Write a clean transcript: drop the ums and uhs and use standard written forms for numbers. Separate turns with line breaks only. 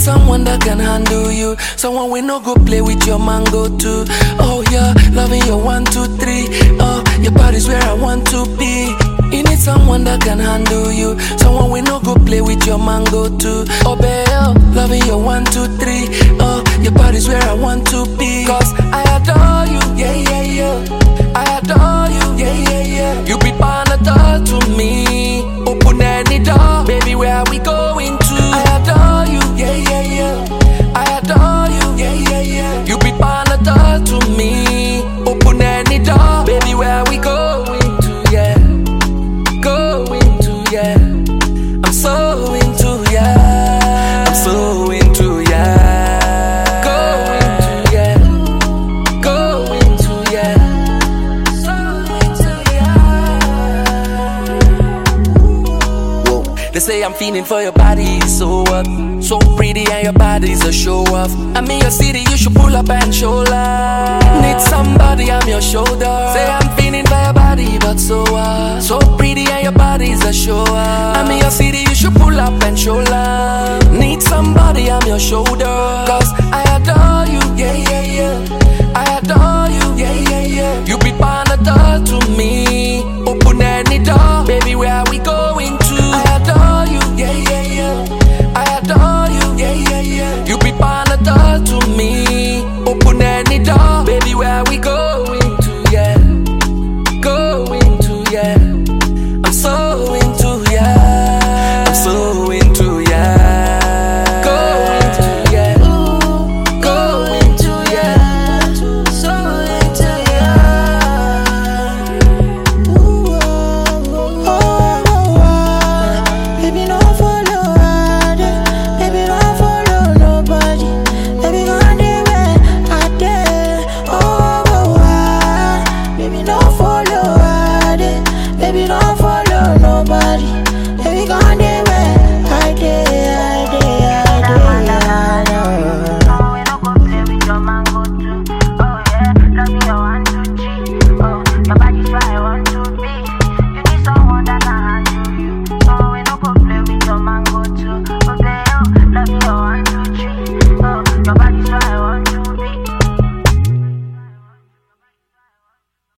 someone that can handle you, someone we no go play with your mango too. Oh yeah, loving your 1, 2, 3. Oh, your body's where I want to be. You need someone that can handle you, someone we no go play with your mango too. Oh babe, loving your 1, 2, 3. Oh, your body's where I want to be. Cause I adore you, yeah, yeah, yeah. I adore you, yeah, yeah, yeah. You be Panadol to me. Open any door, baby, where are we going to? I adore you, yeah, yeah, yeah. I adore you, yeah, yeah, yeah. You be Panadol to me. Open any door, baby, where are we going to? Yeah, going to, yeah. I'm so into, yeah. I'm so into, yeah. Going to, yeah. Going to, yeah. They say I'm feeling for your body, so what? So pretty and your body's a show off. I'm in your city, you should pull up and show love. Need somebody, I'm your shoulder. Say I'm feeling for your body, but so what? So pretty and your body's a show off. I'm in your city, you should pull up and show love. Need somebody, I'm your shoulder. Cause I adore you, yeah, yeah, yeah. I adore you, yeah, yeah, yeah. You be Panadol to me. Open any door, baby, where are we going?